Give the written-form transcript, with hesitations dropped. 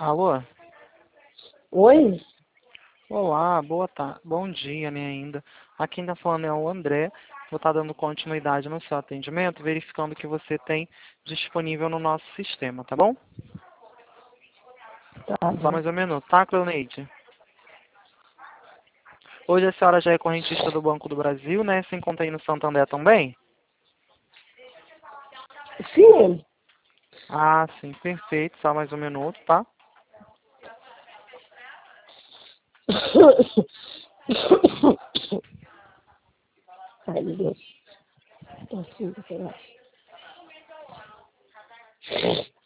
Alô? Oi? Olá, boa tarde. Bom dia, né, ainda. Aqui ainda falando é o André. Vou estar dando continuidade no seu atendimento, verificando o que você tem disponível no nosso sistema, tá bom? Tá Só bom. mais um minuto, tá, Cleoneide? Hoje a senhora já é correntista do Banco do Brasil, né? Se encontra aí no Santander também? Sim. Ah, sim, perfeito. Só mais um minuto, tá? Ai, meu Deus. Tô assim, sei lá.